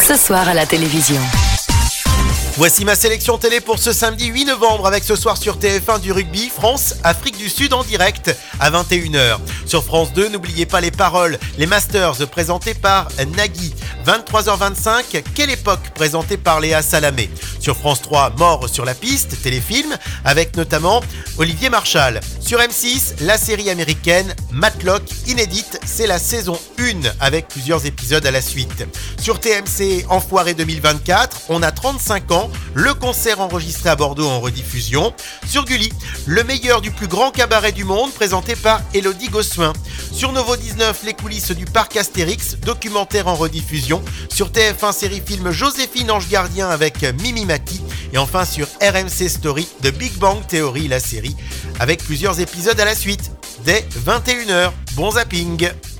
ce soir à la télévision. Voici ma sélection télé pour ce samedi 8 novembre avec ce soir sur TF1 du rugby, France-Afrique du Sud en direct à 21h. Sur France 2, n'oubliez pas les paroles, les Masters présentés par Nagui. 23h25, Quelle époque présenté par Léa Salamé. Sur France 3, Mort sur la piste, téléfilm avec notamment Olivier Marchal. Sur M6, la série américaine Matlock inédite, c'est la saison 1 avec plusieurs épisodes à la suite. Sur TMC, Enfoiré 2024, on a 35 ans, le concert enregistré à Bordeaux en rediffusion. Sur Gulli, le meilleur du plus grand cabaret du monde présenté par Élodie Gossuin. Sur Novo 19, les coulisses du parc Astérix, documentaire en rediffusion. Sur TF1 série film Joséphine Ange Gardien avec Mimi Mati. Et enfin sur RMC Story, The Big Bang Theory, la série, avec plusieurs épisodes à la suite, dès 21h. Bon zapping!